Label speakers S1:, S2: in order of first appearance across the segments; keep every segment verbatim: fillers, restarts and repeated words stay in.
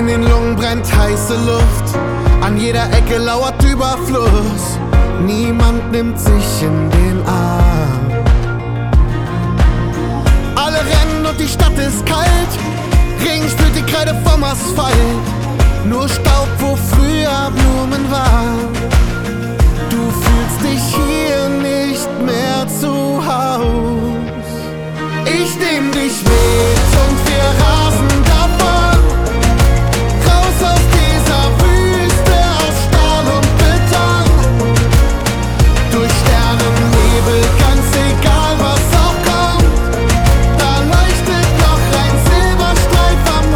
S1: In den Lungen brennt heiße Luft, an jeder Ecke lauert Überfluss. Niemand nimmt sich in den Arm. Alle rennen und die Stadt ist kalt. Regen spült die Kreide vom Asphalt. Nur Staub, wo früher Blumen waren. Du fühlst dich hier nicht mehr zu Haus. Ich nehm dich mit und wir rasen davon. Raus aus dieser Wüste aus Stahl und Beton. Durch Sternennebel, ganz egal was auch kommt. Da leuchtet noch ein Silberstreif am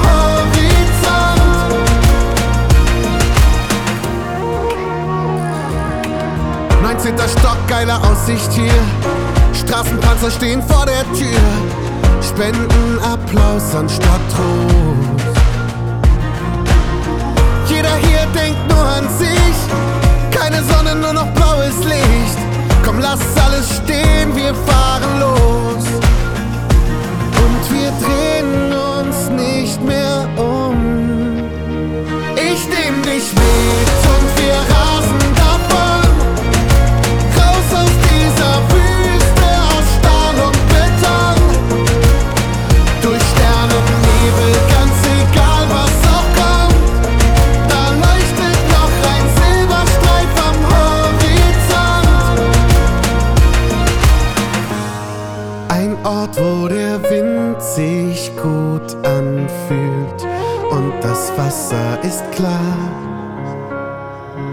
S1: Horizont. neunzehnter Stock, geile Aussicht hier. Straßenpanzer stehen vor der Tür. Spenden Applaus anstatt Trost. Jeder hier denkt nur an sich. Keine Sonne, nur noch blaues Licht. Komm, lass alles stehen, wir fahren los. Und wir drehen uns nicht mehr um. Ich nehm dich mit und wir rasen davon. Raus aus dieser Wüste aus Stahl und Beton. Durch Sternennebel, ganz egal was auch kommt. Da leuchtet noch ein Silberstreif am Horizont. Ein Ort, wo der Wind sich gut anfühlt und das Wasser ist klar.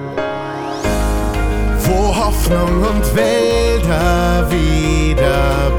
S1: Wo Hoffnung und Wälder wieder